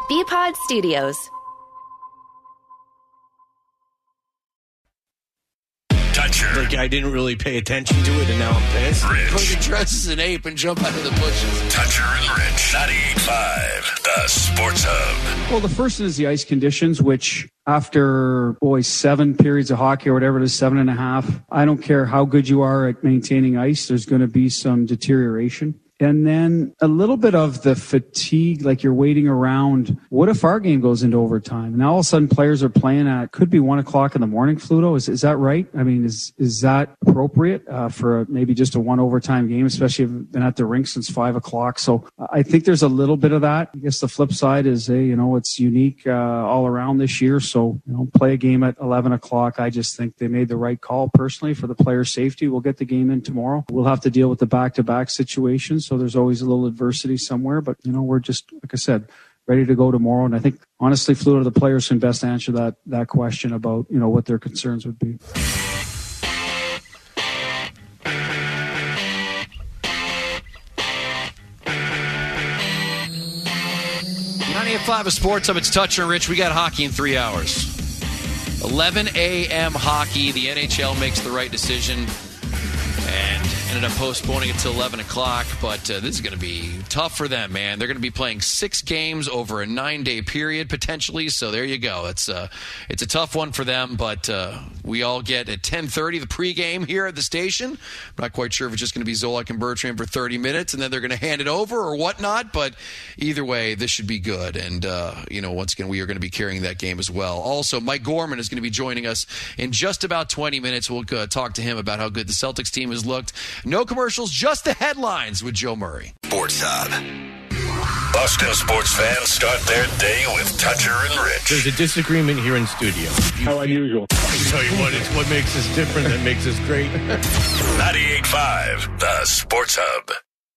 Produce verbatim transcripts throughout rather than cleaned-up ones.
B-Pod Studios. Toucher. Like I didn't really pay attention to it, and now I'm pissed. Rich. Go to dress as an ape and jump out of the bushes. Toucher and Rich. ninety-eight point five, the Sports Hub. Well, the first is the ice conditions, which after, boy, seven periods of hockey or whatever it is, seven and a half, I don't care how good you are at maintaining ice, there's going to be some deterioration. And then a little bit of the fatigue, like you're waiting around. What if our game goes into overtime? Now all of a sudden players are playing at, could be one o'clock in the morning, Fluto. Is is that right? I mean, is is that appropriate uh, for a, maybe just a one overtime game, especially if you've been at the rink since five o'clock? So I think there's a little bit of that. I guess the flip side is, hey, you know, it's unique uh, all around this year. So, you know, play a game at eleven o'clock. I just think they made the right call personally for the player's safety. We'll get the game in tomorrow. We'll have to deal with the back-to-back situations. So there's always a little adversity somewhere, but you know, we're just, like I said, ready to go tomorrow. And I think honestly, Fluto, the players can best answer that, that question about, you know, what their concerns would be. ninety-eight point five of Sports Hub. It's Toucher and Rich. We got hockey in three hours. eleven a.m. hockey. The N H L makes the right decision and ended up postponing it till eleven o'clock, but uh, this is going to be tough for them, man. They're going to be playing six games over a nine-day period, potentially, so there you go. It's, uh, it's a tough one for them, but uh, we all get at ten thirty the pregame here at the station. I'm not quite sure if it's just going to be Zolak and Bertrand for thirty minutes, and then they're going to hand it over or whatnot, but either way, this should be good, and, uh, you know, once again, we are going to be carrying that game as well. Also, Mike Gorman is going to be joining us in just about twenty minutes. We'll uh, talk to him about how good the Celtics team has looked. No commercials, just the headlines with Joe Murray. Sports Hub. Boston sports fans start their day with Toucher and Rich. There's a disagreement here in studio. How unusual. I'll tell you what, it's what makes us different that makes us great. ninety-eight point five, the Sports Hub.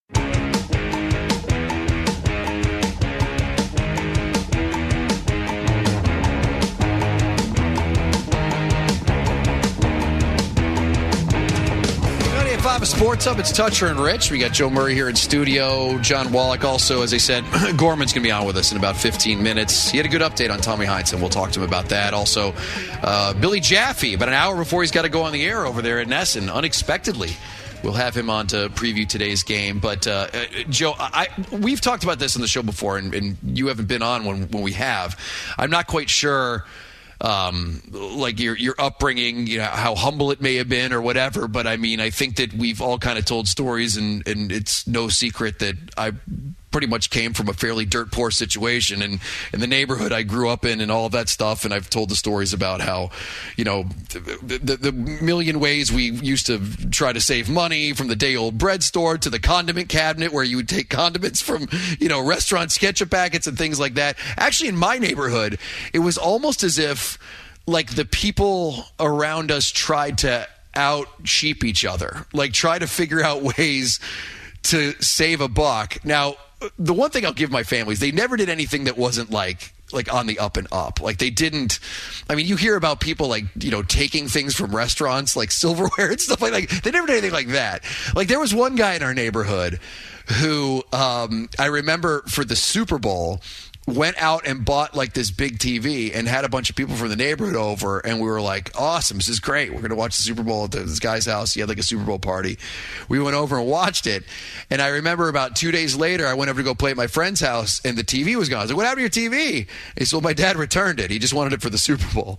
Five of Sports Hub. It's Toucher and Rich. We got Joe Murray here in studio. John Wallach also, as I said, Gorman's going to be on with us in about fifteen minutes. He had a good update on Tommy Heinsohn. We'll talk to him about that. Also, uh, Billy Jaffe, about an hour before he's got to go on the air over there at Nesson, unexpectedly. We'll have him on to preview today's game. But, uh, uh, Joe, I, we've talked about this on the show before, and, and you haven't been on when, when we have. I'm not quite sure... Um, like your your upbringing, you know, how humble it may have been or whatever. But I mean, I think that we've all kind of told stories, and, and it's no secret that I pretty much came from a fairly dirt poor situation, and in the neighborhood I grew up in and all of that stuff. And I've told the stories about how, you know, the, the, the million ways we used to try to save money, from the day old bread store to the condiment cabinet where you would take condiments from, you know, restaurant ketchup packets and things like that. Actually, in my neighborhood, it was almost as if like the people around us tried to out cheap each other, like try to figure out ways to save a buck. Now, the one thing I'll give my family is they never did anything that wasn't like like on the up and up. Like they didn't, I mean, you hear about people like, you know, taking things from restaurants like silverware and stuff like that. They never did anything like that. Like there was one guy in our neighborhood who um, I remember for the Super Bowl went out and bought like this big T V and had a bunch of people from the neighborhood over, and we were like, awesome, this is great. We're going to watch the Super Bowl at this guy's house. He had like a Super Bowl party. We went over and watched it, and I remember about two days later, I went over to go play at my friend's house, and the T V was gone. I was like, what happened to your T V? He said, well, my dad returned it. He just wanted it for the Super Bowl.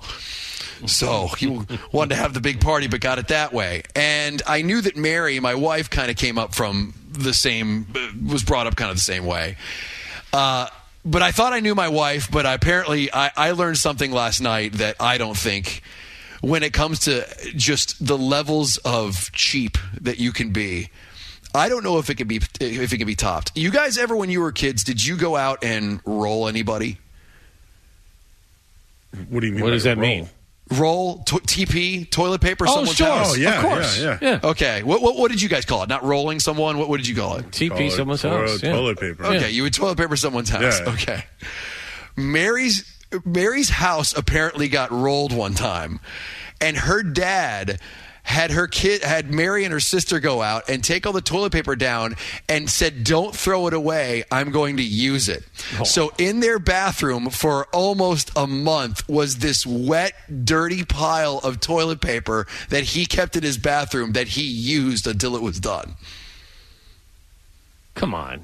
So he wanted to have the big party, but got it that way. And I knew that Mary, my wife, kind of came up from the same, was brought up kind of the same way. Uh, But I thought I knew my wife, but I apparently I, I learned something last night that I don't think, when it comes to just the levels of cheap that you can be, I don't know if it can be if it can be topped. You guys ever, when you were kids, did you go out and roll anybody? What do you mean? What does that roll? mean? Roll, to- T P, toilet paper, Oh, someone's sure. house. Oh, yeah, Of course. yeah, yeah. Yeah. Okay, what, what what did you guys call it? Not rolling someone. What what did you call it? T P Call it someone's toilet- house. Yeah. Toilet paper. Okay, Yeah. you would toilet paper someone's house. Yeah. Okay. Mary's Mary's house apparently got rolled one time, and her dad had her kid, had Mary and her sister go out and take all the toilet paper down and said, don't throw it away. I'm going to use it. Oh. So in their bathroom for almost a month was this wet, dirty pile of toilet paper that he kept in his bathroom that he used until it was done. Come on.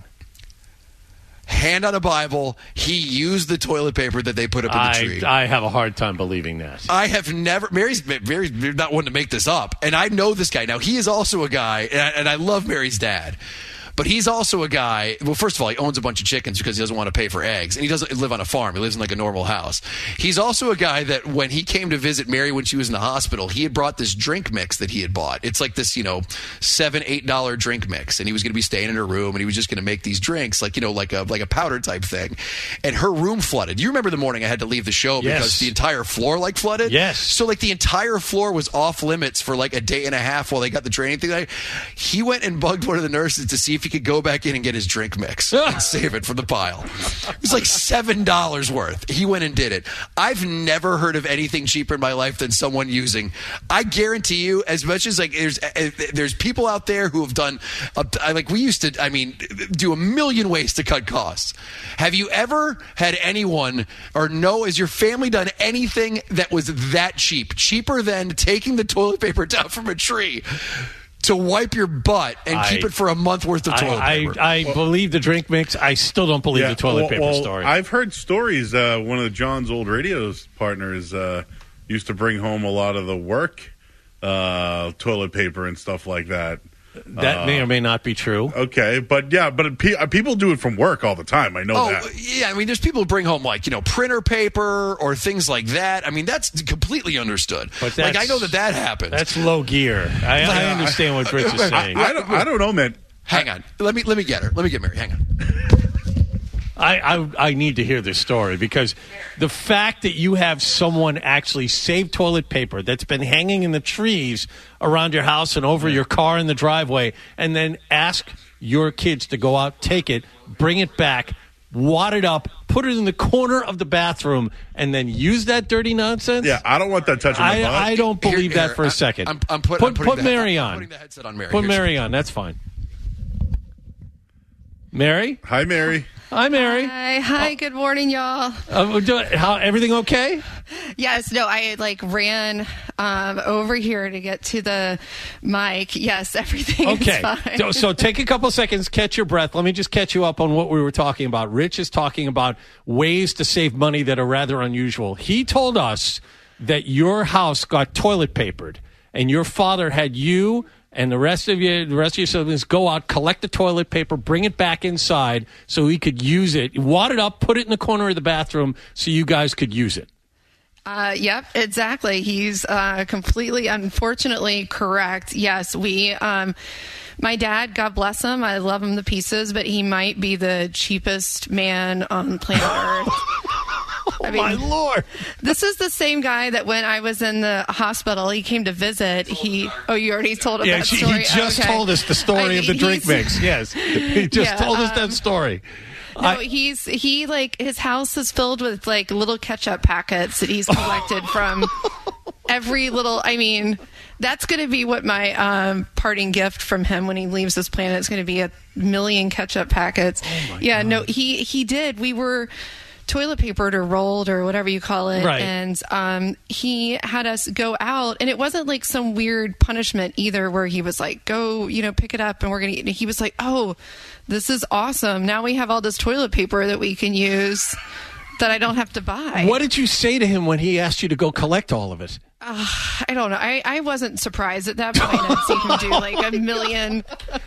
Hand on a Bible, he used the toilet paper that they put up in the I, tree. I have a hard time believing that. I have never... Mary's, Mary's not one to make this up. And I know this guy. Now, he is also a guy, and, and I love Mary's dad. But he's also a guy, well, first of all, he owns a bunch of chickens because he doesn't want to pay for eggs. And he doesn't live on a farm. He lives in like a normal house. He's also a guy that when he came to visit Mary when she was in the hospital, he had brought this drink mix that he had bought. It's like this, you know, seven, eight dollar drink mix. And he was going to be staying in her room and he was just going to make these drinks like, you know, like a, like a powder type thing. And her room flooded. You remember the morning I had to leave the show because yes. the entire floor like flooded? Yes. So like the entire floor was off limits for like a day and a half while they got the training thing. He went and bugged one of the nurses to see if he could go back in and get his drink mix and save it from the pile. It was like seven dollars worth. He went and did it. I've never heard of anything cheaper in my life than someone using. I guarantee you, as much as like there's there's people out there who have done, a, like we used to, I mean, do a million ways to cut costs. Have you ever had anyone or know, has your family done anything that was that cheap? Cheaper than taking the toilet paper down from a tree to wipe your butt and I, keep it for a month worth of toilet I, paper. I, I well, believe the drink mix. I still don't believe yeah, the toilet well, paper well, story. I've heard stories. Uh, one of John's old radio partners uh, used to bring home a lot of the work uh, toilet paper and stuff like that. That uh, may or may not be true. Okay, but yeah, but pe- people do it from work all the time. I know oh, that. Yeah, I mean, there's people who bring home, like, you know, printer paper or things like that. I mean, that's completely understood. But like, I know that that happens. That's low gear. I, I understand what Rich is saying. I, I, don't, I don't know, man. Hang on. Let me let me get her. Let me get Mary. Hang on. I, I I need to hear this story because the fact that you have someone actually save toilet paper that's been hanging in the trees around your house and over your car in the driveway and then ask your kids to go out, take it, bring it back, wad it up, put it in the corner of the bathroom, and then use that dirty nonsense? Yeah, I don't want that touching my butt. I don't believe here, here, that for a second. I'm, I'm put, put, I'm putting put the, Mary I'm on. putting the headset on Mary. Put Here's Mary on. That's fine. Mary? Hi, Mary. Hi, Mary. Hi, hi. Good morning, y'all. Uh, do, how, everything okay? Yes. No, I like ran um, over here to get to the mic. Yes, everything okay. is fine. So, so take a couple seconds, catch your breath. Let me just catch you up on what we were talking about. Rich is talking about ways to save money that are rather unusual. He told us that your house got toilet papered, and your father had you and the rest of you, the rest of your siblings go out, collect the toilet paper, bring it back inside so he could use it, wad it up, put it in the corner of the bathroom so you guys could use it. Uh, yep, exactly. He's uh, completely, unfortunately, correct. Yes, we, um, my dad, God bless him, I love him to pieces, but he might be the cheapest man on planet Earth. Oh, I mean, my Lord. This is the same guy that when I was in the hospital, he came to visit. He, oh, you already told him yeah, that she, story? He just okay. told us the story I, of the drink he's, mix. Yes. He just yeah, told us um, that story. No, I, he's, he, like, his house is filled with, like, little ketchup packets that he's collected from every little, I mean, that's going to be what my um, parting gift from him when he leaves this planet is going to be a million ketchup packets. Oh yeah, God. no, he, he did. We were toilet papered or rolled or whatever you call it. Right. And um, he had us go out, and it wasn't like some weird punishment either where he was like, go, you know, pick it up and we're going to eat. And he was like, oh, this is awesome. Now we have all this toilet paper that we can use that I don't have to buy. What did you say to him when he asked you to go collect all of it? Uh, I don't know. I, I wasn't surprised at that point. I'd seen him do like a million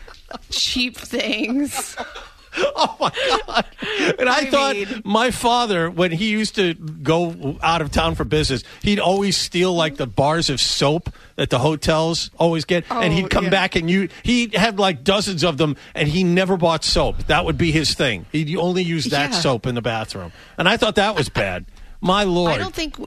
cheap things. Oh, my God. And I, I thought mean, my father, when he used to go out of town for business, he'd always steal, like, the bars of soap that the hotels always get. Oh, and he'd come yeah. back and you he had, like, dozens of them, and he never bought soap. That would be his thing. He'd only use that yeah. soap in the bathroom. And I thought that was bad. My Lord. I don't think...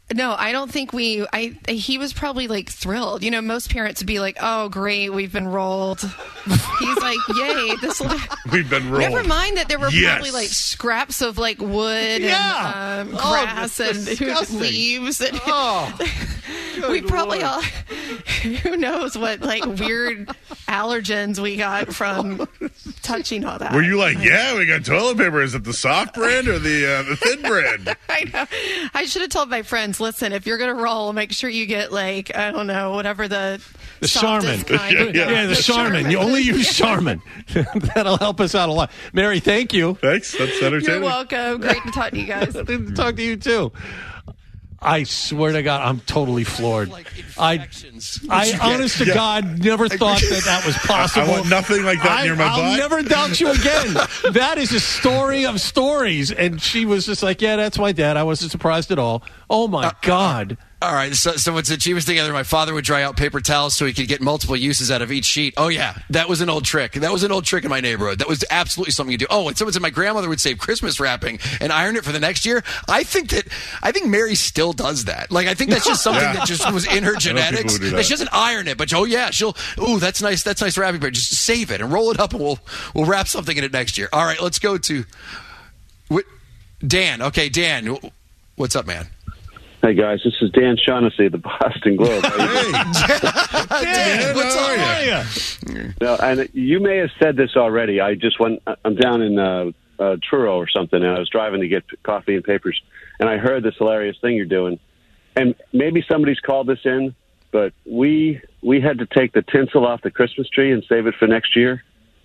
No, I don't think we. I he was probably like thrilled. You know, most parents would be like, "Oh, great, we've been rolled." He's like, "Yay, this will." We've been rolled. Never mind that there were Yes. probably like scraps of like wood Yeah. and um, Oh, grass that's and disgusting. leaves. And Oh, we good probably Lord. all. Who knows what like weird allergens we got from touching all that? Were you like, yeah, we got toilet paper. Is it the soft brand or the uh, the thin brand? I know. I should have told my friends, listen, if you're going to roll, make sure you get like, I don't know, whatever the The softest Charmin. kind. Yeah, yeah, the Charmin. You only use Charmin. That'll help us out a lot. Mary, thank you. Thanks. That's entertaining. You're welcome. Great to talk to you guys. Good to talk to you too. I swear to God, I'm totally floored. Like I, infections. I, honest to Yeah. God, never thought that that was possible. I want nothing like that I, near my I'll butt. never doubt you again. That is a story of stories. And she was just like, yeah, that's my dad. I wasn't surprised at all. Oh, my God. All right, so, so what's the cheapest thing ever? My father would dry out paper towels so he could get multiple uses out of each sheet. Oh, yeah, that was an old trick. That was an old trick in my neighborhood. That was absolutely something you do. Oh, and someone said my grandmother would save Christmas wrapping and iron it for the next year. I think that, I think Mary still does that. Like, I think that's just something Yeah. that just was in her genetics. people who do That. that. She doesn't iron it, but oh, yeah, she'll, ooh, that's nice, that's nice wrapping paper. Just save it and roll it up and we'll, we'll wrap something in it next year. All right, let's go to what, Dan. Okay, Dan, what's up, man? Hey guys, this is Dan Shaughnessy of the Boston Globe. Hey, Dan, what's how up? are How are you? No, and you may have said this already. I just went. I'm down in uh, uh, Truro or something, and I was driving to get coffee and papers, and I heard this hilarious thing you're doing. And maybe somebody's called this in, but we we had to take the tinsel off the Christmas tree and save it for next year.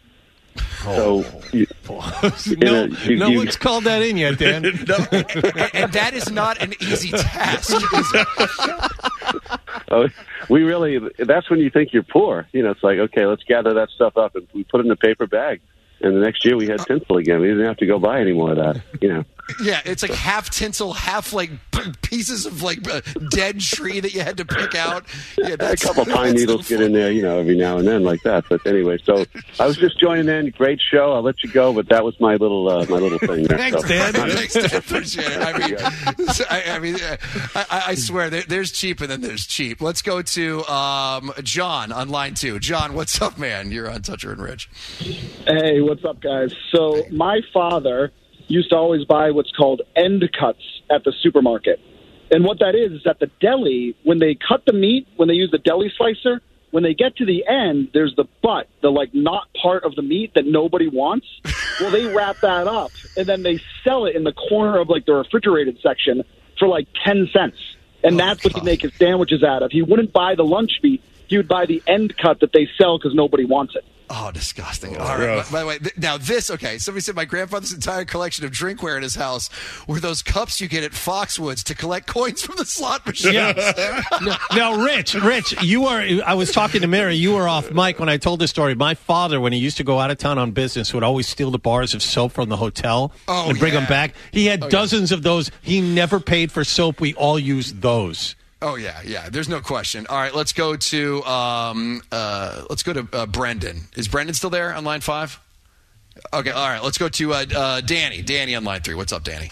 So, you, no, know, you- no you- one's called that in yet, Dan. No, and, and that is not an easy task. is it? oh, we really. That's when you think you're poor. You know, it's like, okay, let's gather that stuff up and we put it in a paper bag. And the next year we had tinsel again. We didn't have to go buy any more of that. You know. Yeah, it's like half tinsel, half like p- pieces of like a dead tree that you had to pick out. Yeah, A that's, couple pine that's needles get in there, you know, every now and then like that. But anyway, so I was just joining in. Great show. I'll let you go, but that was my little uh, my little thing there. Thanks, So- Dan. Thanks, Dan. Appreciate it. I mean, I, I mean, I, I swear there, there's cheap and then there's cheap. Let's go to um, John on line two. John, what's up, man? You're on Toucher and Rich. Hey, what's up, guys? So my father used to always buy what's called end cuts at the supermarket. And what that is, is at the deli, when they cut the meat, when they use the deli slicer, when they get to the end, there's the butt, the, like, not part of the meat that nobody wants. Well, they wrap that up, and then they sell it in the corner of, like, the refrigerated section for, like, ten cents. And Oh, that's what God. he'd make his sandwiches out of. He wouldn't buy the lunch meat. He would buy the end cut that they sell because nobody wants it. Oh, disgusting. Oh, All right. gross. By, by the way, th- now this, okay, somebody said my grandfather's entire collection of drinkware in his house were those cups you get at Foxwoods to collect coins from the slot machine. Yes. No, now, Rich, Rich, you are. I was talking to Mary. You were off mic when I told this story. My father, when he used to go out of town on business, would always steal the bars of soap from the hotel Oh, and bring yeah. them back. He had Oh, yeah. dozens of those. He never paid for soap. We all used those. Oh yeah, yeah. There's no question. All right, let's go to um, uh, let's go to uh, Brendan. Is Brendan still there on line five? Okay. All right. Let's go to uh, uh, Danny. Danny on line three. What's up, Danny?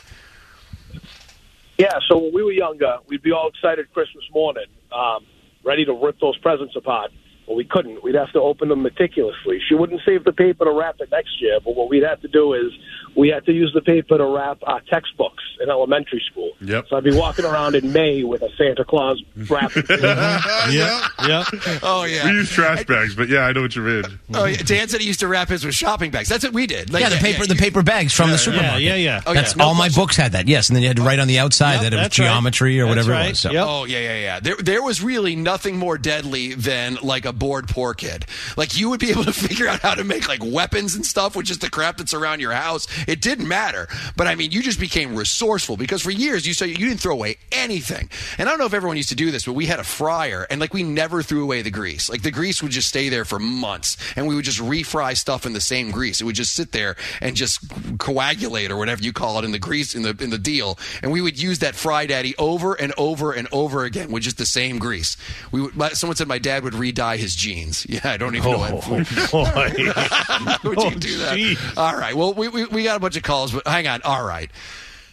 Yeah, so when we were younger, we'd be all excited Christmas morning, um, ready to rip those presents apart. Well, we couldn't. We'd have to open them meticulously. She wouldn't save the paper to wrap it next year, but what we'd have to do is we had to use the paper to wrap our textbooks in elementary school. Yep. So I'd be walking around in May with a Santa Claus wrapped. Yeah, yeah. Oh yeah. We use trash bags, but yeah, I know what you mean. Oh yeah. Dan said he used to wrap his with shopping bags. That's what we did. Like, yeah, the paper, the you- paper bags from the supermarket. yeah, yeah. Oh, That's yeah, no all my question. books had that. Yes, and then you had to write on the outside Yep, that it was that's right. geometry or That's whatever right. it was. So. Yep. Oh yeah, yeah, yeah. There, there was really nothing more deadly than like a bored poor kid. Like you would be able to figure out how to make like weapons and stuff with just the crap that's around your house. It didn't matter, but I mean, you just became resourceful because for years you said you didn't throw away anything. And I don't know if everyone used to do this, but we had a fryer and like we never threw away the grease. Like the grease would just stay there for months, and we would just refry stuff in the same grease. It would just sit there and just coagulate or whatever you call it in the grease in the in the deal, and we would use that Fry Daddy over and over and over again with just the same grease. We would, my, someone said my dad would re-dye his jeans. Yeah, I don't even know Oh, what. boy. Would Oh, you do that? geez. All right. Well, we, we we got a bunch of calls, but hang on. All right.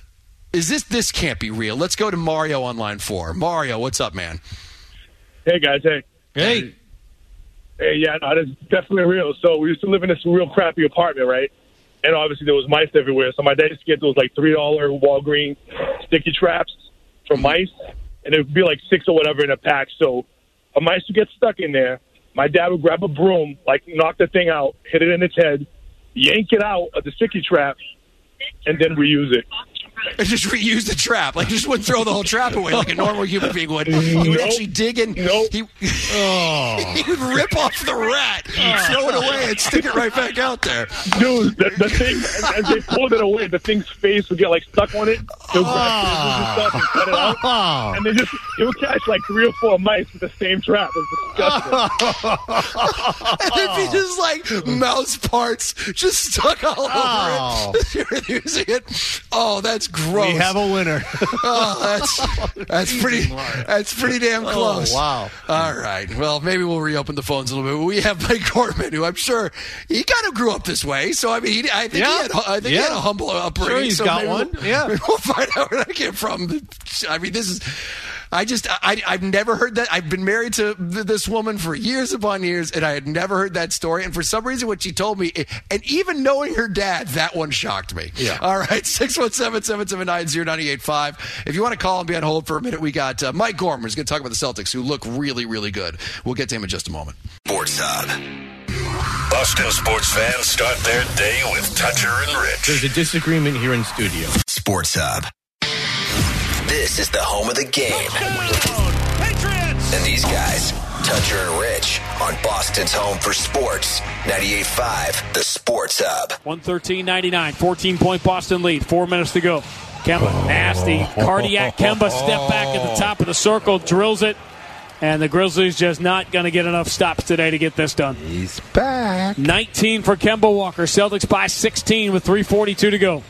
is this this can't be real? Let's go to Mario on line four. Mario, what's up, man? Hey, guys. Hey. Hey. Hey, yeah, no, that's definitely real. So we used to live in this real crappy apartment, right? And obviously there was mice everywhere. So my dad used to get those like three dollar Walgreens sticky traps for mice, and it would be like six or whatever in a pack. So a mice would get stuck in there. My dad would grab a broom, like knock the thing out, hit it in its head, yank it out of the sticky trap, and then reuse it. And just reuse the trap. Like, just wouldn't throw the whole trap away like a normal human being would. He would Nope. actually dig in. Nope. He, Oh. he would rip off the rat, throw it away, and stick it right back out there. Dude, the, the thing, as, as they pulled it away, the thing's face would get like stuck on it. They would grab scissors and stuff and cut it out. And they just, it would catch like three or four mice with the same trap. It was disgusting. And it'd be just like mouse parts just stuck all Oh. over it. You're using it. Oh, that's gross. We have a winner. Oh, that's that's pretty that's pretty damn close. Oh, wow. All right. Well, maybe we'll reopen the phones a little bit. We have Mike Gorman, who I'm sure he kind of grew up this way. So I mean, he, I think Yeah. he had I think Yeah. he had a humble upbringing. Sure, he's so got maybe one. We'll, Yeah. maybe we'll find out where that came from. I mean, this is. I just, I, I've never heard that. I've been married to th- this woman for years upon years, and I had never heard that story. And for some reason, what she told me, and even knowing her dad, that one shocked me. Yeah. All right, six one seven, seven seven nine, zero nine eight five. If you want to call and be on hold for a minute, we got uh, Mike Gorman, who's going to talk about the Celtics, who look really, really good. We'll get to him in just a moment. Sports Hub. Boston sports fans start their day with Toucher and Rich. There's a disagreement here in studio. Sports Hub. This is the home of the game. Patriots! And these guys, Toucher and Rich, on Boston's home for sports. ninety-eight point five, the Sports Hub. one thirteen ninety-nine, fourteen-point Boston lead. Four minutes to go. Kemba, nasty. Cardiac Kemba, step back at the top of the circle, drills it. And the Grizzlies just not going to get enough stops today to get this done. He's back. nineteen for Kemba Walker. Celtics by sixteen with three forty-two to go.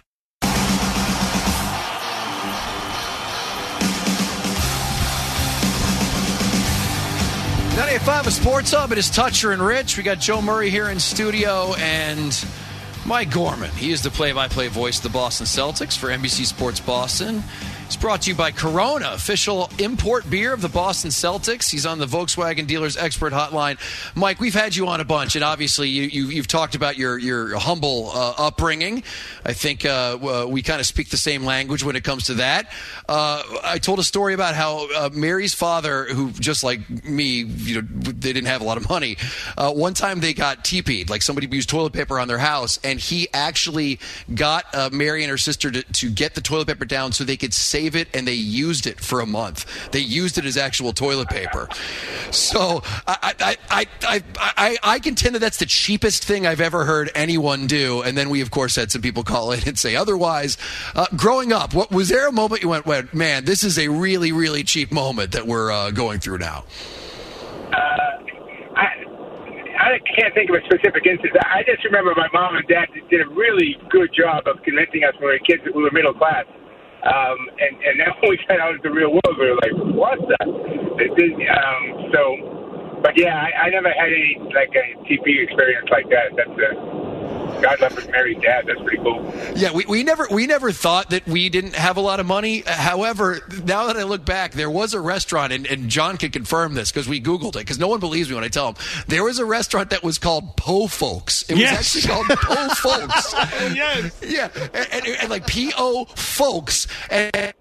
ninety-eight point five, a Sports Hub. It is Toucher and Rich. We got Joe Murray here in studio and Mike Gorman. He is the play-by-play voice of the Boston Celtics for N B C Sports Boston. It's brought to you by Corona, official import beer of the Boston Celtics. He's on the Volkswagen Dealers Expert Hotline. Mike, we've had you on a bunch, and obviously you, you, you've talked about your, your humble uh, upbringing. I think uh, we kind of speak the same language when it comes to that. Uh, I told a story about how uh, Mary's father, who just like me, you know, they didn't have a lot of money. Uh, one time they got T P'd, like somebody used toilet paper on their house, and he actually got uh, Mary and her sister to, to get the toilet paper down so they could save it, and they used it for a month. They used it as actual toilet paper. So I I, I, I, I, I contend that that's the cheapest thing I've ever heard anyone do. And then we, of course, had some people call in and say otherwise. Uh, growing up, what was there a moment you went, went, man, this is a really, really cheap moment that we're uh, going through now? Uh, I, I can't think of a specific instance. I just remember my mom and dad did a really good job of convincing us when we were kids that we were middle class. Um, and, and then when we got out into the real world, we were like, what the? It did, um, so, but yeah, I, I never had any, like, a T V experience like that. That's a, God love Mary's dad. That's pretty cool. Yeah, we, we never we never thought that we didn't have a lot of money. However, now that I look back, there was a restaurant, and, and John can confirm this because we Googled it, because no one believes me when I tell him. There was a restaurant that was called Po Folks. It Yes. was actually called Po Folks. Oh, yes. Yeah, and, and, and like P O Folks. And,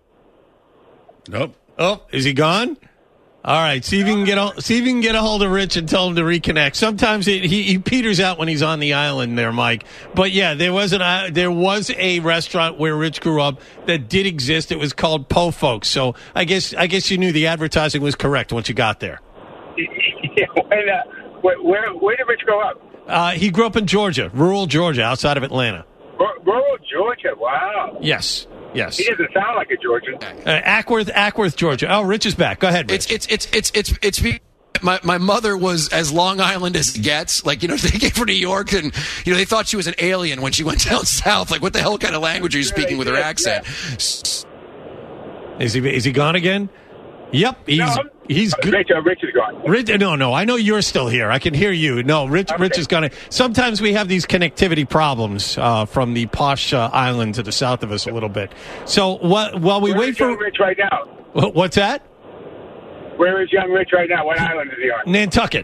Nope. Oh, is he gone? All right. See if you can get a, see if you can get a hold of Rich and tell him to reconnect. Sometimes it, he he peters out when he's on the island there, Mike. But yeah, there was an uh, there was a restaurant where Rich grew up that did exist. It was called Po Folks. So I guess I guess you knew the advertising was correct once you got there. Yeah, when, uh, where, where where did Rich grow up? Uh, he grew up in Georgia, rural Georgia, outside of Atlanta. R- rural Georgia. Wow. Yes. Yes. He doesn't sound like a Georgian. Uh, Ackworth, Ackworth, Georgia. Oh, Rich is back. Go ahead, Rich. It's it's it's it's it's it's. My my mother was as Long Island as it gets. Like, you know, they came from New York, and, you know, they thought she was an alien when she went down south. Like, what the hell kind of language are you speaking with her accent? Is he is he gone again? Yep, he's no, he's good. Rich, uh, Rich is gone. Rich, no, no, I know you're still here. I can hear you. No, Rich, okay. Rich is going to. Sometimes we have these connectivity problems uh, from the posh uh, island to the south of us a little bit. So what, while we Where wait is for young Rich right now? What's that? Where is young Rich right now? What island is he on? Nantucket.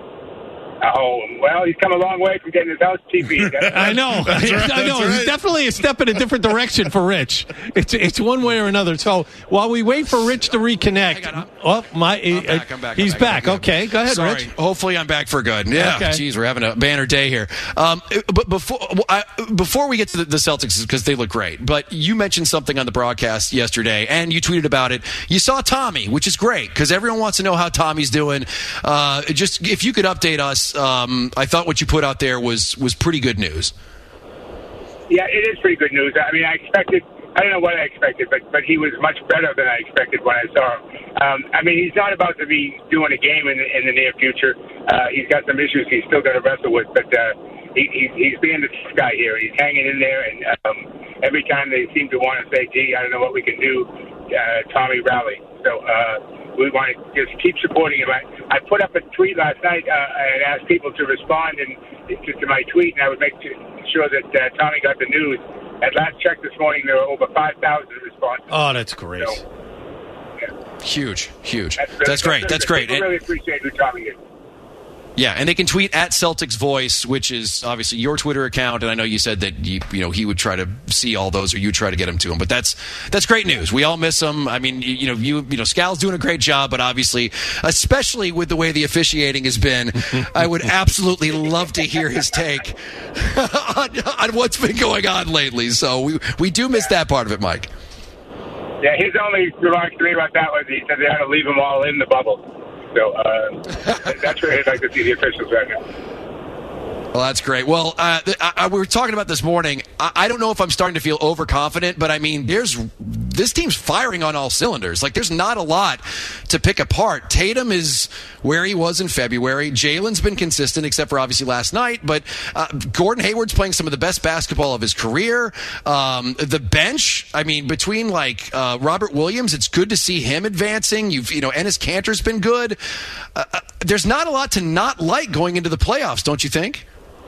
Oh, well, he's come a long way from getting his house T V. I know. Right, I know. It's right. definitely a step in a different direction for Rich. It's it's one way or another. So while we wait for Rich to reconnect, oh my, I'm back, I'm back, he's I'm back, back. I'm back. Okay, go ahead, Sorry. Rich. Hopefully, I'm back for good. Yeah, okay. Geez, we're having a banner day here. Um, but before I, before we get to the, the Celtics, because they look great, but you mentioned something on the broadcast yesterday, and you tweeted about it. You saw Tommy, which is great because everyone wants to know how Tommy's doing. Uh, just if you could update us, um, I thought what you put out there was was pretty good news. Yeah, it is pretty good news. I mean, I expected. I don't know what I expected, but but he was much better than I expected when I saw him. Um, I mean, he's not about to be doing a game in, in the near future. Uh, he's got some issues he's still got to wrestle with, but uh, he, he, he's being the tough guy here. He's hanging in there, and um, every time they seem to want to say, "Gee, I don't know what we can do," uh, Tommy rally. So uh, we want to just keep supporting him. I, I put up a tweet last night uh, and asked people to respond and to, to my tweet, and I would make sure that uh, Tommy got the news. At last check this morning, there were over five thousand responses. Oh, that's great. So, yeah. Huge, huge. That's, that's, that's great. That's great. I really appreciate who Tommy is. Yeah, and they can tweet at Celtics Voice, which is obviously your Twitter account. And I know you said that you, you know he would try to see all those, or you try to get him to him. But that's that's great news. We all miss him. I mean, you, you know, you you know, Scal's doing a great job, but obviously, especially with the way the officiating has been, I would absolutely love to hear his take on, on what's been going on lately. So we we do miss that part of it, Mike. Yeah, his only remark to me about that was he said they had to leave them all in the bubble. So uh, that's where I'd like to see the officials right now. Well, that's great. Well, uh, I, I, we were talking about this morning. I, I don't know if I'm starting to feel overconfident, but I mean, there's this team's firing on all cylinders. Like, there's not a lot to pick apart. Tatum is where he was in February. Jalen's been consistent, except for obviously last night. But uh, Gordon Hayward's playing some of the best basketball of his career. Um, the bench, I mean, between like uh, Robert Williams, it's good to see him advancing. You've, you know, Enes Kanter's been good. Uh, uh, there's not a lot to not like going into the playoffs, don't you think?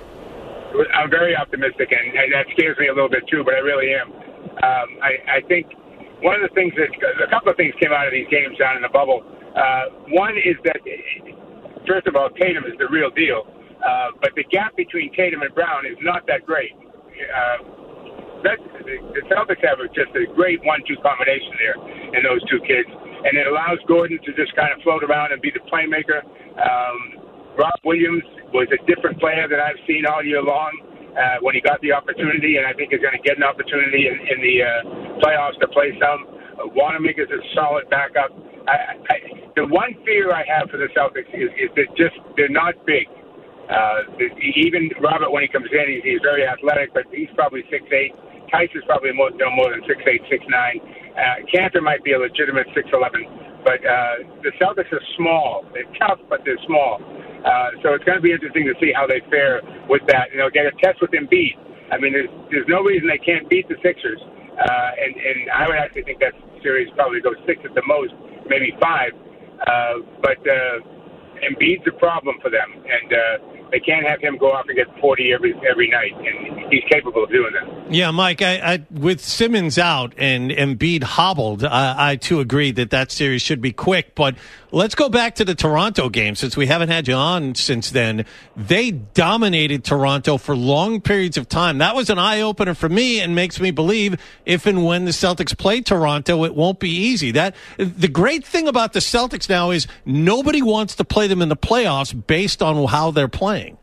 I'm very optimistic, and, and that scares me a little bit too, but I really am. Um, I, I think one of the things that a couple of things came out of these games down in the bubble. Uh, one is that, first of all, Tatum is the real deal, uh, but the gap between Tatum and Brown is not that great. Uh, that, the, the Celtics have just a great one two combination there in those two kids, and it allows Gordon to just kind of float around and be the playmaker. Um, Rob Williams was a different player than I've seen all year long uh, when he got the opportunity, and I think he's going to get an opportunity in, in the uh, playoffs to play some. Uh, Wanamaker's a solid backup. I, I, the one fear I have for the Celtics is, is that just they're not big. Uh, even Robert, when he comes in, he's, he's very athletic, but he's probably six eight. Tice is probably more, no more than six eight, six nine. Uh, Kanter might be a legitimate six eleven, but uh, the Celtics are small. They're tough, but they're small. Uh, so it's going to be interesting to see how they fare with that. You know, get a test with Embiid. I mean, there's there's no reason they can't beat the Sixers, uh, and and I would actually think that series probably goes six at the most, maybe five. Uh, but uh, Embiid's a problem for them, and uh, they can't have him go off and get forty every every night, and he's capable of doing that. Yeah, Mike, I, I, with Simmons out and Embiid hobbled, I, I too agree that that series should be quick. But let's go back to the Toronto game, since we haven't had you on since then. They dominated Toronto for long periods of time. That was an eye-opener for me and makes me believe if and when the Celtics play Toronto, it won't be easy. That the great thing about the Celtics now is nobody wants to play them in the playoffs based on how they're playing.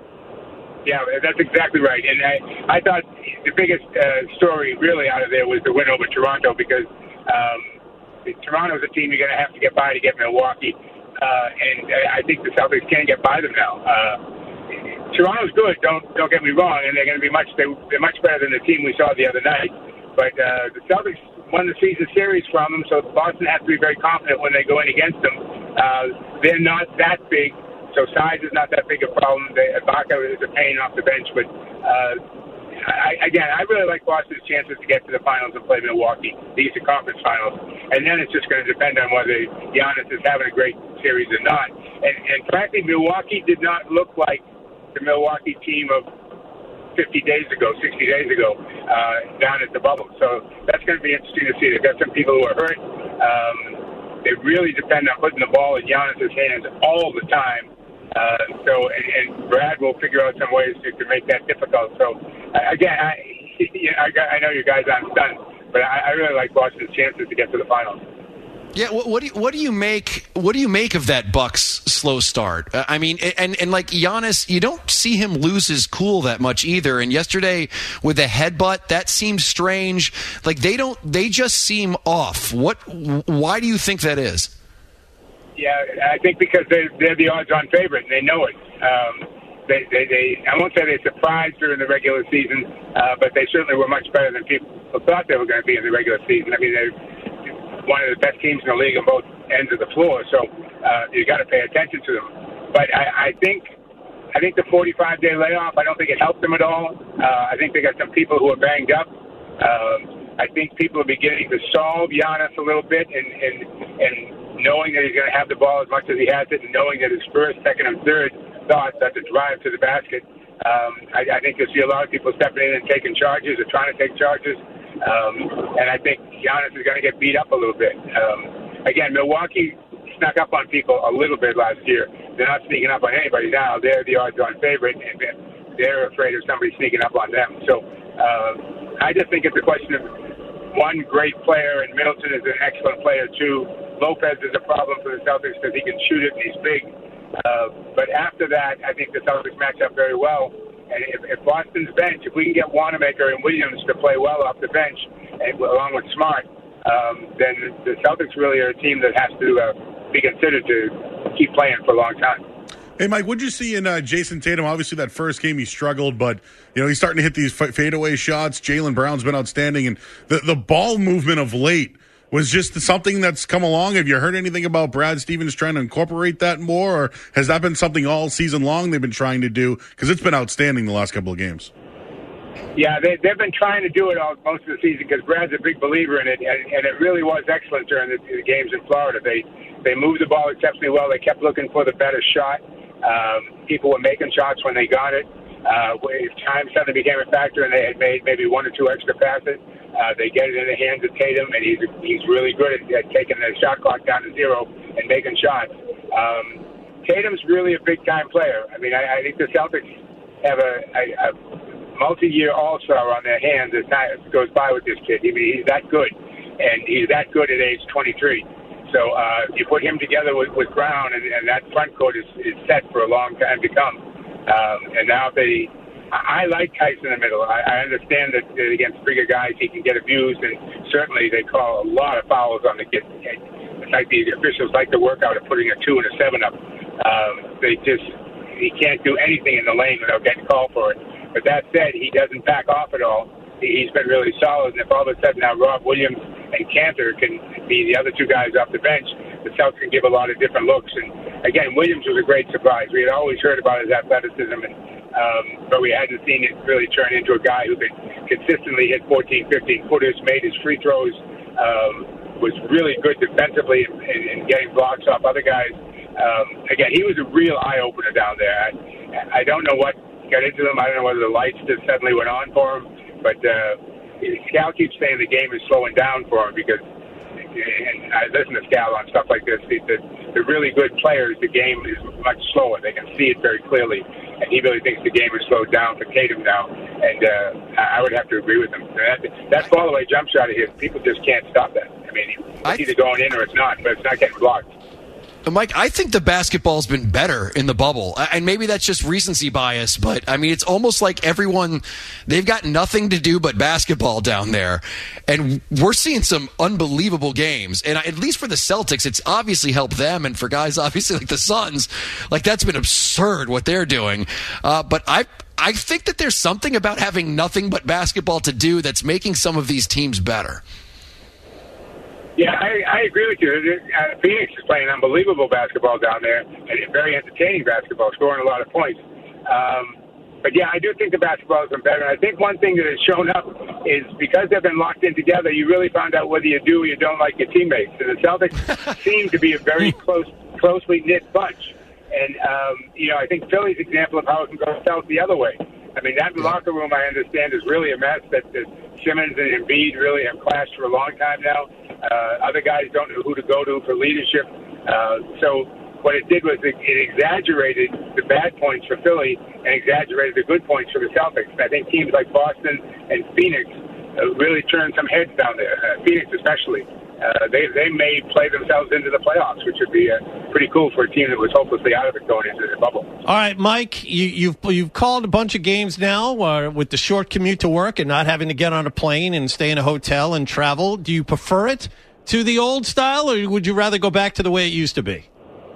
Yeah, that's exactly right. And I, I thought the biggest uh, story really out of there was the win over Toronto, because um, Toronto's a team you're going to have to get by to get Milwaukee. Uh, and I think the Celtics can get by them now. Uh, Toronto's good, don't don't get me wrong, and they're going to be much they, they're much better than the team we saw the other night. But uh, the Celtics won the season series from them, so Boston has to be very confident when they go in against them. Uh, they're not that big. So size is not that big a problem. Ibaka is a pain off the bench, but uh, I, again, I really like Boston's chances to get to the finals and play Milwaukee, the Eastern Conference Finals. And then it's just going to depend on whether Giannis is having a great series or not. And, and frankly, Milwaukee did not look like the Milwaukee team of fifty days ago, sixty days ago, uh, down at the bubble. So that's going to be interesting to see. They've got some people who are hurt. Um, they really depend on putting the ball in Giannis' hands all the time. Uh, so, and, and Brad will figure out some ways to, to make that difficult. So, uh, again, I, I, I know you guys aren't stunned, but I, I really like Boston's chances to get to the finals. Yeah, what, what do you, what do you make? What do you make of that Bucks slow start? Uh, I mean, and and like Giannis, you don't see him lose his cool that much either. And yesterday with the headbutt, that seemed strange. Like they don't, they just seem off. What? Why do you think that is? Yeah, I think because they're, they're the odds-on favorite, and they know it. Um, they, they, they, I won't say they surprised during the regular season, uh, but they certainly were much better than people thought they were going to be in the regular season. I mean, they're one of the best teams in the league on both ends of the floor, so uh, you got to pay attention to them. But I, I think, I think the forty-five day layoff, I don't think it helped them at all. Uh, I think they got some people who are banged up. Um, I think people are beginning to solve Giannis a little bit, and and and. knowing that he's going to have the ball as much as he has it, and knowing that his first, second, and third thoughts are to drive to the basket. Um, I, I think you'll see a lot of people stepping in and taking charges or trying to take charges. Um, and I think Giannis is going to get beat up a little bit. Um, again, Milwaukee snuck up on people a little bit last year. They're not sneaking up on anybody now. They're the odds-on favorite, and they're afraid of somebody sneaking up on them. So uh, I just think it's a question of one great player, and Middleton is an excellent player, too. Lopez is a problem for the Celtics because he can shoot it and he's big. Uh, but after that, I think the Celtics match up very well. And if, if Boston's bench, if we can get Wanamaker and Williams to play well off the bench, and along with Smart, um, then the Celtics really are a team that has to uh, be considered to keep playing for a long time. Hey, Mike, what'd you see in uh, Jason Tatum? Obviously, that first game he struggled, but you know he's starting to hit these f- fadeaway shots. Jaylen Brown's been outstanding, and the the ball movement of late was just something that's come along. Have you heard anything about Brad Stevens trying to incorporate that more, or has that been something all season long they've been trying to do? Because it's been outstanding the last couple of games. Yeah, they, they've been trying to do it all most of the season because Brad's a big believer in it, and, and it really was excellent during the, the games in Florida. They they moved the ball exceptionally well. They kept looking for the better shot. Um, people were making shots when they got it. Uh, if time suddenly became a factor and they had made maybe one or two extra passes, uh, they get it in the hands of Tatum, and he's he's really good at, at taking the shot clock down to zero and making shots. Um, Tatum's really a big-time player. I mean, I, I think the Celtics have a, a, a multi-year all-star on their hands as time goes by with this kid. I mean, he's that good, and he's that good at age twenty-three. So uh, you put him together with, with Brown, and, and that front court is, is set for a long time to come. Um, and now they, I, I like Tice in the middle. I, I understand that against bigger guys he can get abused, and certainly they call a lot of fouls on the kid. In fact, the officials like the workout of putting a two and a seven up. Um, they just, he can't do anything in the lane without getting called for it. But that said, he doesn't back off at all. He, he's been really solid, and if all of a sudden now Rob Williams and Cantor can be the other two guys off the bench, the Celtics can give a lot of different looks. And again, Williams was a great surprise. We had always heard about his athleticism, and um, but we hadn't seen it really turn into a guy who could consistently hit fourteen, fifteen footers, made his free throws, um, was really good defensively in, in, in getting blocks off other guys. Um, again, he was a real eye-opener down there. I, I don't know what got into them. I don't know whether the lights just suddenly went on for him, but uh, Scal keeps saying the game is slowing down for him because, and I listen to Scal on stuff like this, the, the really good players, the game is much slower. They can see it very clearly, and he really thinks the game is slowed down for Tatum now, and uh, I would have to agree with him. That, that fall-away jump shot of his, people just can't stop that. I mean, it's either going in or it's not, but it's not getting blocked. Mike, I think the basketball's been better in the bubble, and maybe that's just recency bias, but I mean, it's almost like everyone, they've got nothing to do but basketball down there, and we're seeing some unbelievable games, and at least for the Celtics, it's obviously helped them, and for guys obviously like the Suns, like that's been absurd what they're doing, uh, but I I think that there's something about having nothing but basketball to do that's making some of these teams better. Yeah, I, I agree with you. Uh, Phoenix is playing unbelievable basketball down there, and very entertaining basketball, scoring a lot of points. Um, but yeah, I do think the basketball has been better. And I think one thing that has shown up is because they've been locked in together, you really found out whether you do or you don't like your teammates. And the Celtics seem to be a very close, closely knit bunch. And, um, you know, I think Philly's example of how it can go south the other way. I mean, that locker room, I understand, is really a mess. That, that Simmons and Embiid really have clashed for a long time now. Uh, other guys don't know who to go to for leadership. Uh, so what it did was it, it exaggerated the bad points for Philly and exaggerated the good points for the Celtics. And I think teams like Boston and Phoenix uh, really turned some heads down there, uh, Phoenix especially. Uh, they they may play themselves into the playoffs, which would be uh, pretty cool for a team that was hopelessly out of it going into the bubble. All right, Mike, you, you've you've called a bunch of games now uh, with the short commute to work and not having to get on a plane and stay in a hotel and travel. Do you prefer it to the old style, or would you rather go back to the way it used to be?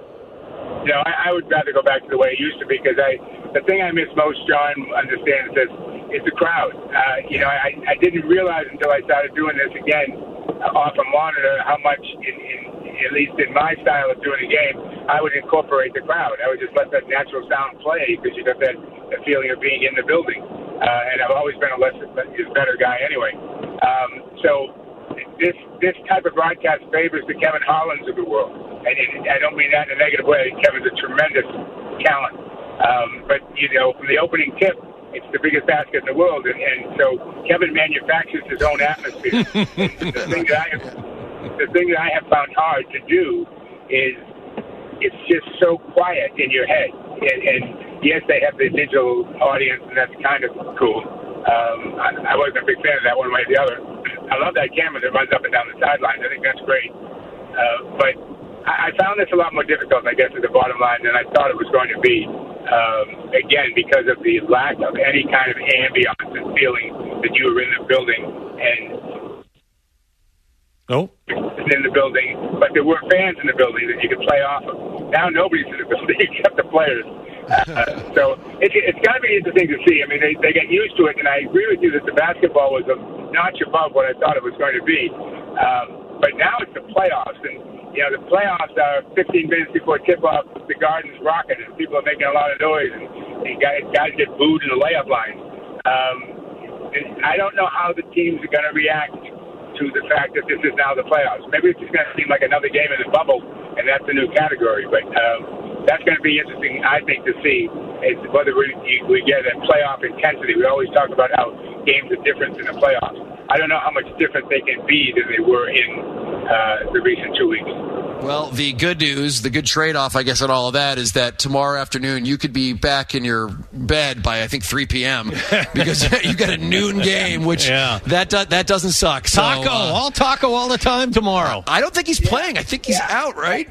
No, I, I would rather go back to the way it used to be because I the thing I miss most, John, understands this, is the crowd. Uh, you know, I, I didn't realize until I started doing this again off a monitor how much, in, in, at least in my style of doing a game, I would incorporate the crowd. I would just let that natural sound play because you got that, that feeling of being in the building. Uh, and I've always been a less is better guy anyway. Um, so this this type of broadcast favors the Kevin Hollands of the world. And it, I don't mean that in a negative way. Kevin's a tremendous talent. Um, but, you know, from the opening tip, it's the biggest basket in the world, and, and so Kevin manufactures his own atmosphere. the thing that I have, the thing that I have found hard to do is it's just so quiet in your head. And, and yes, they have the digital audience, and that's kind of cool. Um, I, I wasn't a big fan of that one way or the other. I love that camera that runs up and down the sidelines. I think that's great. Uh, but I, I found this a lot more difficult, I guess, at the bottom line than I thought it was going to be. Um, again, because of the lack of any kind of ambiance and feeling that you were in the building and oh. in the building, but there were fans in the building that you could play off of. Now nobody's in the building except the players. Uh, so it, it's got to be interesting to see. I mean, they, they get used to it, and I agree with you that the basketball was a notch above what I thought it was going to be. Um, but now it's the playoffs, and you know, the playoffs are fifteen minutes before tip-off, the Garden's rocking, and people are making a lot of noise, and, and guys, guys get booed in the layup line. Um, and I don't know how the teams are going to react to the fact that this is now the playoffs. Maybe it's just going to seem like another game in the bubble, and that's a new category. But um, that's going to be interesting, I think, to see is whether we, we get a playoff intensity. We always talk about how games are different in the playoffs. I don't know how much different they can be than they were in uh, the recent two weeks. Well, the good news, the good trade-off, I guess, on all of that is that tomorrow afternoon you could be back in your bed by, I think, three p.m. because you got a noon game, which yeah. that do, that doesn't suck. So, taco, uh, all taco all the time tomorrow. I don't think he's yeah. playing. I think he's yeah. out, right?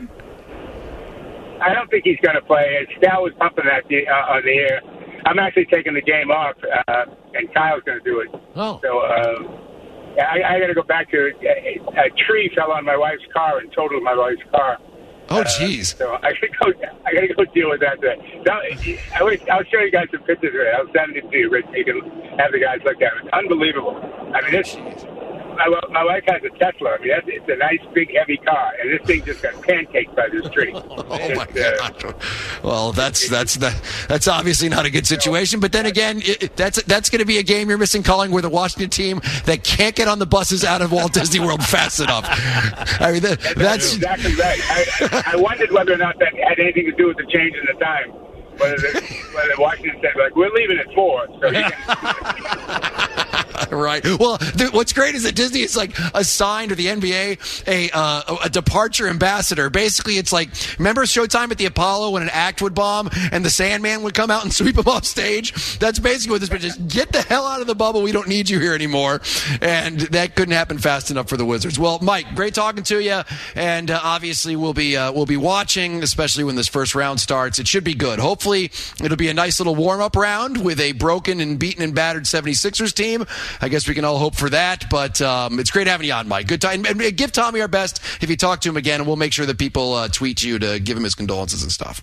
I don't think he's going to play. Stal was pumping that uh, on the air. I'm actually taking the game off, uh, and Kyle's going to do it. Oh. So uh, I, I got to go back to a, a tree fell on my wife's car and totaled my wife's car. Oh, jeez. Uh, so I got to go. I got to go deal with that. Now, I always, I'll show you guys some pictures of it. I'll send it to you, Rich. You can have the guys look at it. It's unbelievable. I mean, this. My, my wife has a Tesla. I mean, that's, it's a nice, big, heavy car, and this thing just got pancaked by this tree. Oh my God! Uh, well, that's that's that, that's obviously not a good situation. But then again, it, that's that's going to be a game you're missing calling with a Washington team that can't get on the buses out of Walt Disney World fast enough. I mean, that, that's, that's exactly right. I, I wondered whether or not that had anything to do with the change in the time. Whether, the, whether Washington said, like, we're leaving at four, so you can. Right. Well, th- what's great is that Disney is like assigned to the N B A a uh, a departure ambassador. Basically, it's like, remember Showtime at the Apollo when an act would bomb and the Sandman would come out and sweep them off stage? That's basically what this bitch is. Get the hell out of the bubble. We don't need you here anymore. And that couldn't happen fast enough for the Wizards. Well, Mike, great talking to you. And uh, obviously, we'll be uh, we'll be watching, especially when this first round starts. It should be good. Hopefully, it'll be a nice little warm-up round with a broken and beaten and battered seventy-sixers team. I guess we can all hope for that, but um, it's great having you on, Mike. Good time. And, and give Tommy our best if you talk to him again, and we'll make sure that people uh, tweet you to give him his condolences and stuff.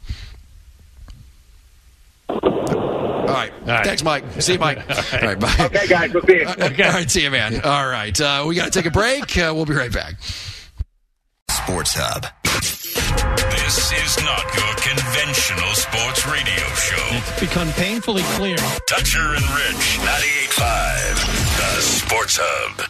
All right. All right. Thanks, Mike. See you, Mike. All right, all right bye. Okay, guys. We'll see you. Okay. All right, see you, man. All right. Uh, we got to take a break. Uh, we'll be right back. Sports Hub. This This is not your conventional sports radio show. It's become painfully clear. Toucher and Rich, ninety-eight point five, the Sports Hub.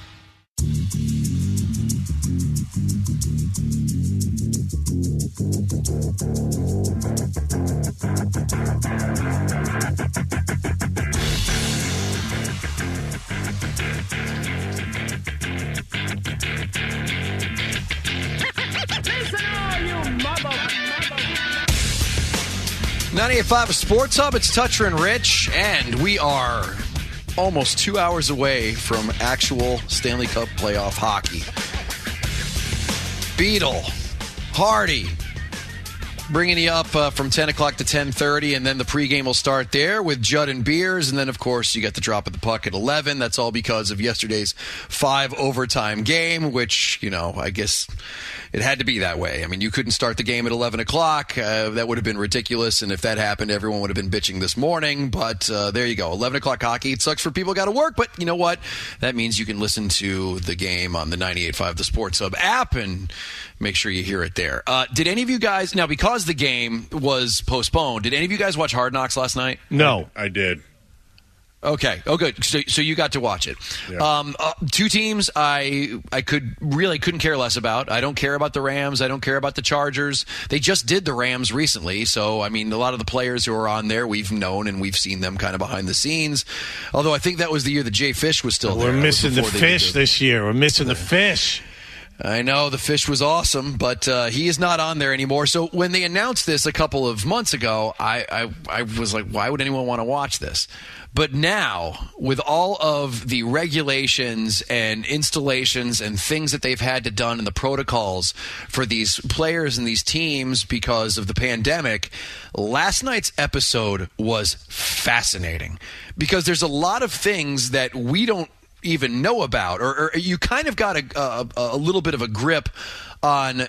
ninety-eight point five Sports Hub, it's Toucher and Rich, and we are almost two hours away from actual Stanley Cup playoff hockey. Beetle, Hardy, bringing you up uh, from ten o'clock to ten thirty, and then the pregame will start there with Judd and Beers, and then, of course, you get the drop of the puck at eleven. That's all because of yesterday's five-overtime game, which, you know, I guess it had to be that way. I mean, you couldn't start the game at eleven o'clock. Uh, that would have been ridiculous, and if that happened, everyone would have been bitching this morning. But uh, there you go, eleven o'clock hockey. It sucks for people who got to work, but you know what? That means you can listen to the game on the ninety-eight point five The Sports Hub app and make sure you hear it there. Uh, did any of you guys, now because the game was postponed, did any of you guys watch Hard Knocks last night? No. I did. Okay. Oh, good. So, so you got to watch it. Yeah. Um, uh, two teams I I could really couldn't care less about. I don't care about the Rams. I don't care about the Chargers. They just did the Rams recently, so I mean, a lot of the players who are on there we've known and we've seen them kind of behind the scenes. Although I think that was the year that Jay Fish was still We're there. We're missing the Fish fish this year. We're missing the fish. I know the fish was awesome, but uh, he is not on there anymore. So when they announced this a couple of months ago, I, I, I was like, why would anyone want to watch this? But now, with all of the regulations and installations and things that they've had to done in the protocols for these players and these teams because of the pandemic, last night's episode was fascinating because there's a lot of things that we don't even know about, or, or you kind of got a, a, a little bit of a grip on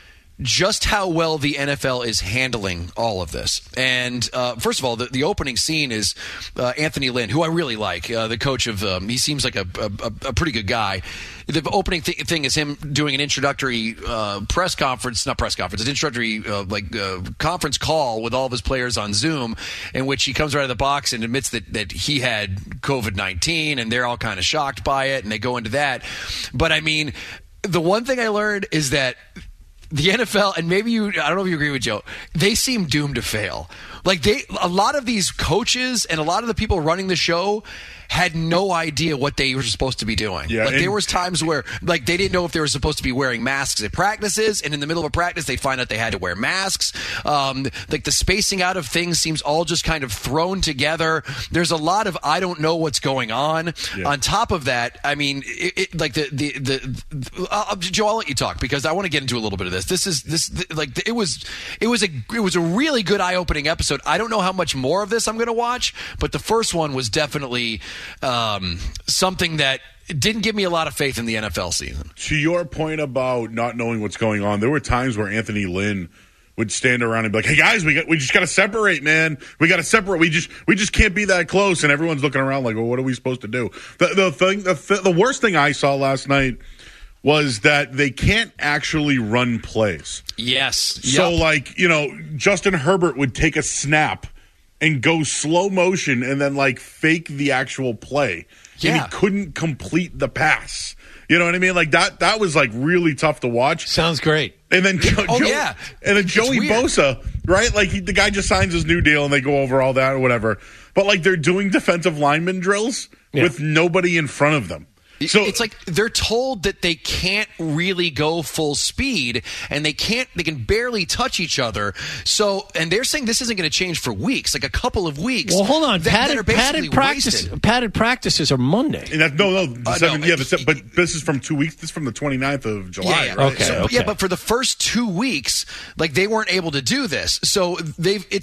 just how well the N F L is handling all of this. And uh, first of all, the, the opening scene is uh, Anthony Lynn, who I really like, uh, the coach of um, he seems like a, a, a pretty good guy. The opening th- thing is him doing an introductory uh, press conference, not press conference, an introductory uh, like uh, conference call with all of his players on Zoom, in which he comes right out of the box and admits that, that he had covid nineteen, and they're all kind of shocked by it, and they go into that. But I mean, the one thing I learned is that the N F L, and maybe you, I don't know if you agree with Joe, they seem doomed to fail. Like they, a lot of these coaches and a lot of the people running the show had no idea what they were supposed to be doing. Yeah, like there was times where like they didn't know if they were supposed to be wearing masks at practices, and in the middle of a practice they find out they had to wear masks. Um, like the spacing out of things seems all just kind of thrown together. There's a lot of I don't know what's going on. Yeah. On top of that, I mean, it, it, like the the the, the uh, Joe, I'll let you talk because I want to get into a little bit of this. This is this like it was it was a it was a really good eye opening episode. I don't know how much more of this I'm going to watch, but the first one was definitely um, something that didn't give me a lot of faith in the N F L season. To your point about not knowing what's going on, there were times where Anthony Lynn would stand around and be like, "Hey guys, we got we just got to separate, man. We got to separate. We just we just can't be that close." And everyone's looking around like, "Well, what are we supposed to do?" The the thing the, the worst thing I saw last night was that they can't actually run plays. Yes. So yep. like, you know, Justin Herbert would take a snap and go slow motion and then like fake the actual play. Yeah. And he couldn't complete the pass. You know what I mean? Like that that was like really tough to watch. Sounds great. And then jo- oh, jo- yeah. And then Joey Bosa, right? Like he, the guy just signs his new deal and they go over all that or whatever. But like they're doing defensive lineman drills yeah. with nobody in front of them. So it's like they're told that they can't really go full speed and they can't they can barely touch each other. So and they're saying this isn't going to change for weeks, like a couple of weeks. Well, hold on. That, padded, that padded practice wasted. padded practices are Monday. And that, no, no, the Uh, seven, no, yeah, the, but this is from two weeks. This is from the twenty-ninth of July. Yeah, yeah. Right? Okay, so, okay. Yeah, but for the first two weeks, like they weren't able to do this. So they've it's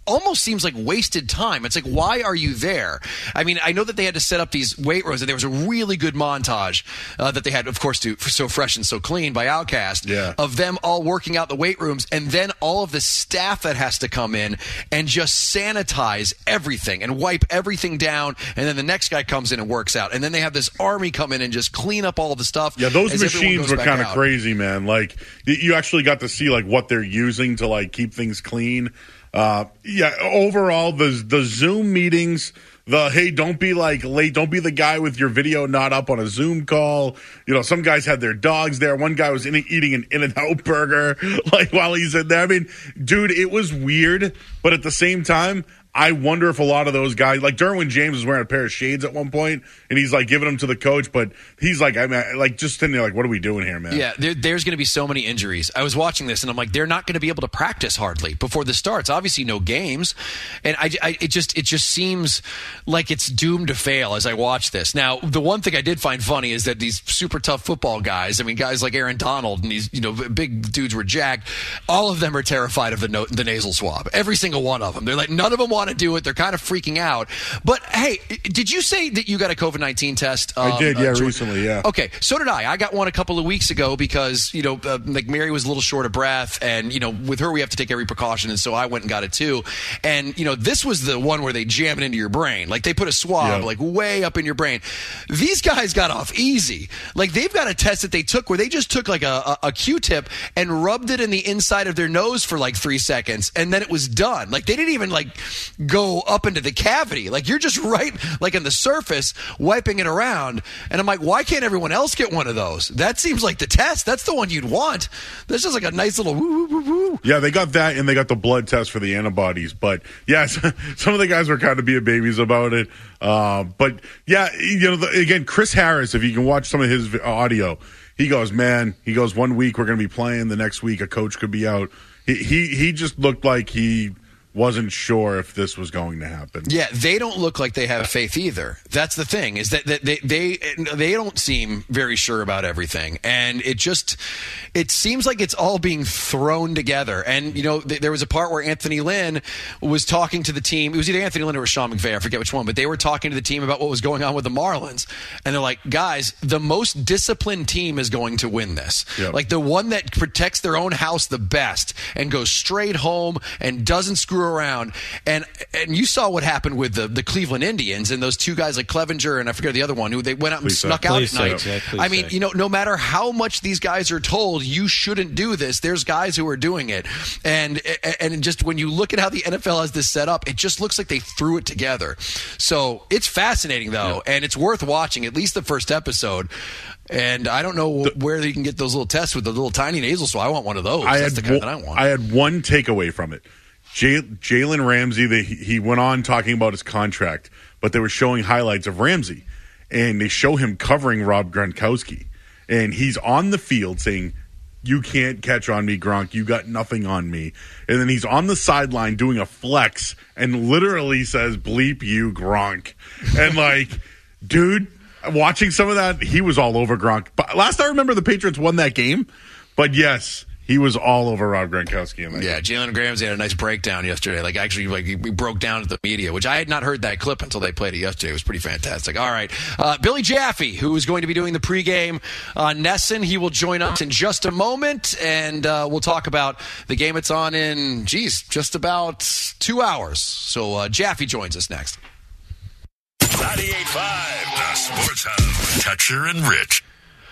almost seems like wasted time. It's like, why are you there? I mean, I know that they had to set up these weight rooms, and there was a really good montage uh, that they had, of course, to So Fresh and So Clean by Outkast, yeah. of them all working out the weight rooms, and then all of the staff that has to come in and just sanitize everything and wipe everything down, and then the next guy comes in and works out, and then they have this army come in and just clean up all the stuff. Yeah, those as everyone machines goes were back kind of out. crazy, man. Like, you actually got to see like what they're using to like keep things clean. Uh, yeah, overall, the the Zoom meetings, the hey, don't be like late, don't be the guy with your video not up on a Zoom call. You know, some guys had their dogs there. One guy was in, eating an In-N-Out burger like while he's in there. I mean, dude, it was weird, but at the same time, I wonder if a lot of those guys, like Derwin James was wearing a pair of shades at one point, and he's like giving them to the coach, but he's like, I mean, like just sitting there like, what are we doing here, man? Yeah, there, there's going to be so many injuries. I was watching this, and I'm like, they're not going to be able to practice hardly before this starts. Obviously, no games, and I, I, it just it just seems like it's doomed to fail as I watch this. Now, the one thing I did find funny is that these super tough football guys, I mean, guys like Aaron Donald and these you know big dudes were jacked. All of them are terrified of the no, the nasal swab. Every single one of them. They're like, none of them want to do it. They're kind of freaking out. But hey, did you say that you got a COVID nineteen test? Um, I did, yeah, uh, recently, yeah. Okay, so did I. I got one a couple of weeks ago because, you know, uh, like Mary was a little short of breath, and, you know, with her we have to take every precaution, and so I went and got it too. And, you know, this was the one where they jam it into your brain. Like, they put a swab, yeah. like, way up in your brain. These guys got off easy. Like, they've got a test that they took where they just took, like, a, a, a Q-tip and rubbed it in the inside of their nose for, like, three seconds, and then it was done. Like, they didn't even, like, go up into the cavity. Like, you're just right, like, on the surface, wiping it around. And I'm like, why can't everyone else get one of those? That seems like the test. That's the one you'd want. This is like a nice little woo, woo, woo, woo. Yeah, they got that, and they got the blood test for the antibodies. But, yeah, some of the guys were kind of being babies about it. Uh, but, yeah, you know, the, again, Chris Harris, if you can watch some of his audio, he goes, man, he goes, one week we're going to be playing, the next week a coach could be out. He, he, he just looked like he wasn't sure if this was going to happen. Yeah, they don't look like they have faith either. That's the thing, is that, that they, they they don't seem very sure about everything. And it just, it seems like it's all being thrown together. And, you know, th- there was a part where Anthony Lynn was talking to the team. It was either Anthony Lynn or Sean McVay, I forget which one, but they were talking to the team about what was going on with the Marlins. And they're like, guys, the most disciplined team is going to win this. Yep. Like, the one that protects their own house the best and goes straight home and doesn't screw around. And and you saw what happened with the, the Cleveland Indians and those two guys like Clevenger and I forget the other one who they went out and Please snuck say. out Please at night. say. Yeah, please I mean, say. you know, no matter how much these guys are told you shouldn't do this, there's guys who are doing it. And and just when you look at how the N F L has this set up, it just looks like they threw it together. So it's fascinating though, yeah. And it's worth watching at least the first episode. And I don't know the, where you can get those little tests with the little tiny nasal swab. I want one of those. I That's had the kind one, that I want. I had one takeaway from it. J- Jalen Ramsey, they, he went on talking about his contract, but they were showing highlights of Ramsey. And they show him covering Rob Gronkowski. And he's on the field saying, you can't catch on me, Gronk. You got nothing on me. And then he's on the sideline doing a flex and literally says, bleep you, Gronk. And like, dude, watching some of that, he was all over Gronk. But last I remember, the Patriots won that game. But yes, he was all over Rob Gronkowski in that Yeah, game. Jalen Ramsey had a nice breakdown yesterday. Like, actually, like he broke down to the media, which I had not heard that clip until they played it yesterday. It was pretty fantastic. All right. Uh, Billy Jaffe, who is going to be doing the pregame on Nesson, he will join us in just a moment, and uh, we'll talk about the game it's on in, geez, just about two hours. So uh, Jaffe joins us next. ninety-eight point five, the Sports Hub. Toucher and Rich.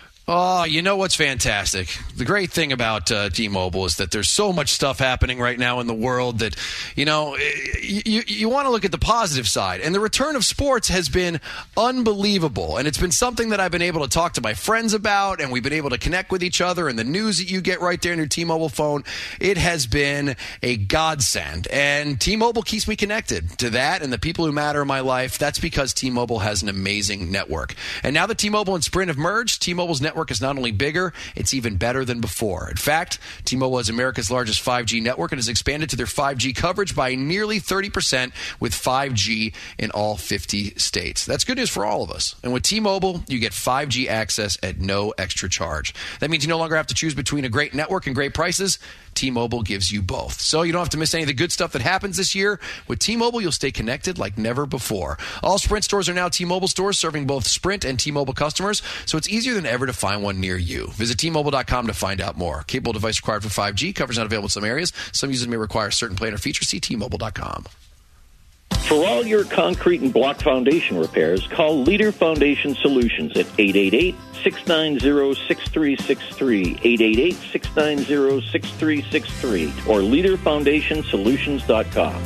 Oh, you know what's fantastic? The great thing about uh, T-Mobile is that there's so much stuff happening right now in the world that, you know, you, you want to look at the positive side. And the return of sports has been unbelievable. And it's been something that I've been able to talk to my friends about, and we've been able to connect with each other. And the news that you get right there in your T-Mobile phone, it has been a godsend. And T-Mobile keeps me connected to that and the people who matter in my life. That's because T-Mobile has an amazing network. And now that T-Mobile and Sprint have merged, T-Mobile's network network is not only bigger, it's even better than before. In fact, T-Mobile is America's largest five G network and has expanded to their five G coverage by nearly thirty percent with five G in all fifty states. That's good news for all of us. And with T-Mobile, you get five G access at no extra charge. That means you no longer have to choose between a great network and great prices. T-Mobile gives you both. So you don't have to miss any of the good stuff that happens this year. With T-Mobile, you'll stay connected like never before. All Sprint stores are now T-Mobile stores, serving both Sprint and T-Mobile customers, so it's easier than ever to find one near you. Visit T Mobile dot com to find out more. Capable device required for five G. Coverage not available in some areas. Some users may require certain plan or features. See T Mobile dot com. For all your concrete and block foundation repairs, call Leader Foundation Solutions at eight eight eight, six nine zero, six three six three, eight eight eight, six nine zero, six three six three, or leader foundation solutions dot com.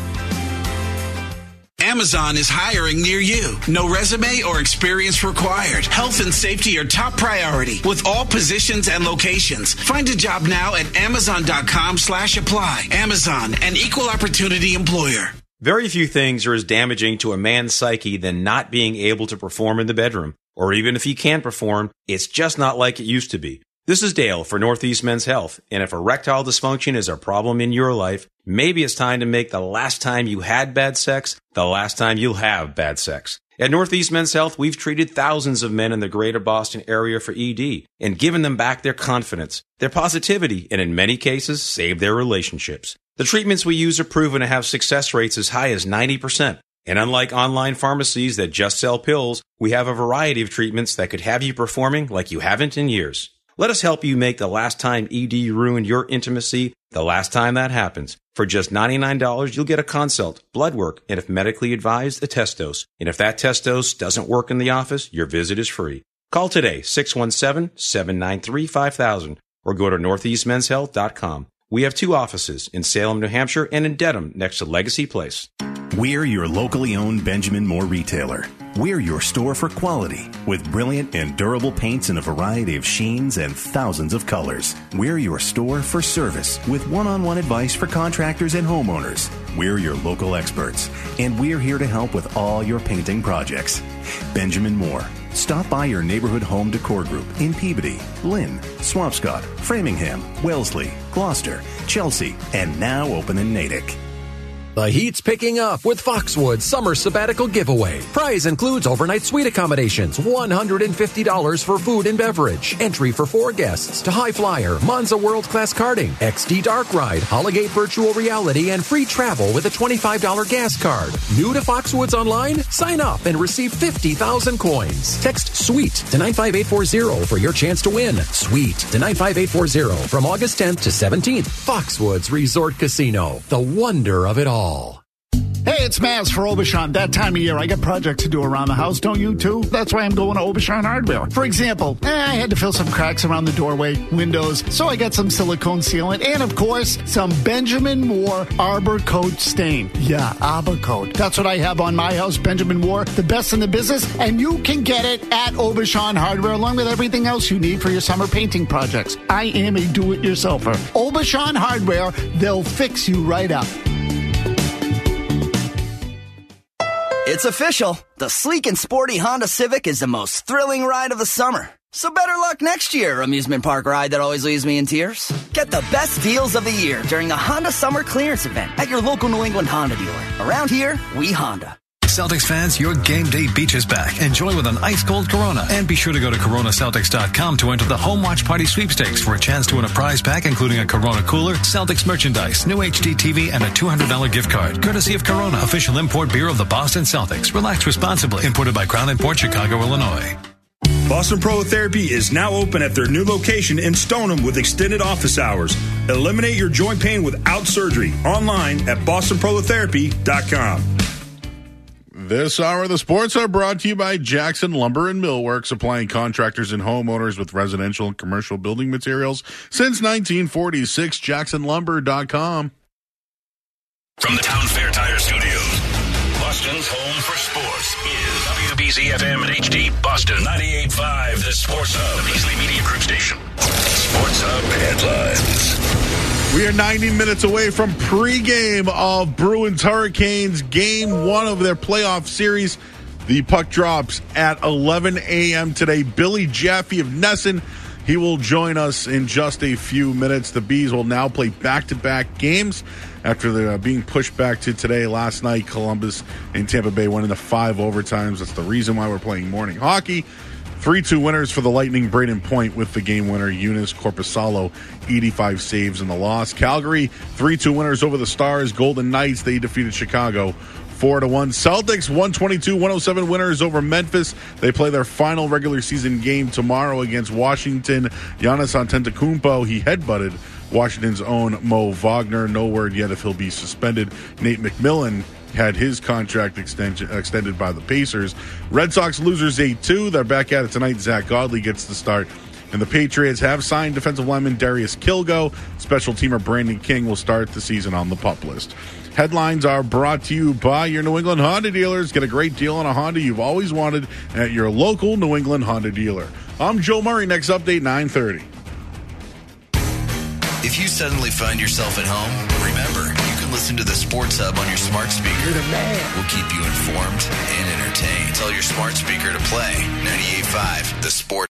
Amazon is hiring near you. No resume or experience required. Health and safety are top priority with all positions and locations. Find a job now at amazon dot com slash apply. Amazon, an equal opportunity employer. Very few things are as damaging to a man's psyche than not being able to perform in the bedroom. Or even if he can perform, it's just not like it used to be. This is Dale for Northeast Men's Health, and if erectile dysfunction is a problem in your life, maybe it's time to make the last time you had bad sex the last time you'll have bad sex. At Northeast Men's Health, we've treated thousands of men in the greater Boston area for E D and given them back their confidence, their positivity, and in many cases, saved their relationships. The treatments we use are proven to have success rates as high as ninety percent. And unlike online pharmacies that just sell pills, we have a variety of treatments that could have you performing like you haven't in years. Let us help you make the last time E D ruined your intimacy the last time that happens. For just ninety-nine dollars, you'll get a consult, blood work, and if medically advised, a test dose. And if that test dose doesn't work in the office, your visit is free. Call today, six one seven, seven nine three, five thousand, or go to northeast men's health dot com. We have two offices in Salem, New Hampshire, and in Dedham, next to Legacy Place. We're your locally owned Benjamin Moore retailer. We're your store for quality, with brilliant and durable paints in a variety of sheens and thousands of colors. We're your store for service, with one-on-one advice for contractors and homeowners. We're your local experts, and we're here to help with all your painting projects. Benjamin Moore. Stop by your neighborhood home decor group in Peabody, Lynn, Swampscott, Framingham, Wellesley, Gloucester, Chelsea, and now open in Natick. The heat's picking up with Foxwoods Summer Sabbatical Giveaway. Prize includes overnight suite accommodations, one hundred fifty dollars for food and beverage, entry for four guests to High Flyer, Monza World Class Karting, X D Dark Ride, Holligate Virtual Reality, and free travel with a twenty-five dollars gas card. New to Foxwoods Online? Sign up and receive fifty thousand coins. Text SWEET to nine five eight four zero for your chance to win. SWEET to nine five eight four zero from August tenth to seventeenth. Foxwoods Resort Casino, the wonder of it all. Hey, it's Maz for Obashan. That time of year, I got projects to do around the house. Don't you, too? That's why I'm going to Obashan Hardware. For example, eh, I had to fill some cracks around the doorway, windows, so I got some silicone sealant, and, of course, some Benjamin Moore Arbor Coat stain. Yeah, Arbor Coat. That's what I have on my house, Benjamin Moore, the best in the business, and you can get it at Obashan Hardware, along with everything else you need for your summer painting projects. I am a do-it-yourselfer. Obashan Hardware, they'll fix you right up. It's official. The sleek and sporty Honda Civic is the most thrilling ride of the summer. So better luck next year, amusement park ride that always leaves me in tears. Get the best deals of the year during the Honda Summer Clearance Event at your local New England Honda dealer. Around here, we Honda. Celtics fans, your game day beach is back. Enjoy with an ice-cold Corona. And be sure to go to Corona Celtics dot com to enter the Home Watch Party Sweepstakes for a chance to win a prize pack, including a Corona cooler, Celtics merchandise, new H D T V, and a two hundred dollars gift card. Courtesy of Corona, official import beer of the Boston Celtics. Relax responsibly. Imported by Crown Import, Chicago, Illinois. Boston Prolotherapy is now open at their new location in Stoneham with extended office hours. Eliminate your joint pain without surgery. Online at boston prolotherapy dot com. This hour of the sports are brought to you by Jackson Lumber and Millwork, supplying contractors and homeowners with residential and commercial building materials since nineteen forty-six. jackson lumber dot com. From the Town Fair Tire Studios, Boston's home for sports is W B Z F M and H D Boston ninety-eight point five, the Sports Hub, the Beasley Media Group station. Sports Hub headlines. We are ninety minutes away from pregame of Bruins Hurricanes, game one of their playoff series. The puck drops at eleven a.m. today. Billy Jaffe of Nesson He will join us in just a few minutes. The Bees will now play back-to-back games after the, uh, being pushed back to today. Last night, Columbus and Tampa Bay went into five overtimes. That's the reason why we're playing morning hockey. three two winners for the Lightning. Braden Point with the game winner. Eunice Corpusalo, eighty-five saves in the loss. Calgary, three two winners over the Stars. Golden Knights, they defeated Chicago four to one. Celtics, one twenty-two one oh seven winners over Memphis. They play their final regular season game tomorrow against Washington. Giannis Antetokounmpo, he headbutted Washington's own Mo Wagner. No word yet if he'll be suspended. Nate McMillan had his contract extension, extended by the Pacers. Red Sox losers eight two. They're back at it tonight. Zach Godley gets the start. And the Patriots have signed defensive lineman Darius Kilgo. Special teamer Brandon King will start the season on the PUP list. Headlines are brought to you by your New England Honda dealers. Get a great deal on a Honda you've always wanted at your local New England Honda dealer. I'm Joe Murray. Next update, nine thirty. If you suddenly find yourself at home, remember, you can listen to the Sports Hub on your smart speaker. You're the man. We'll keep you informed and entertained. Tell your smart speaker to play ninety-eight point five, The Sports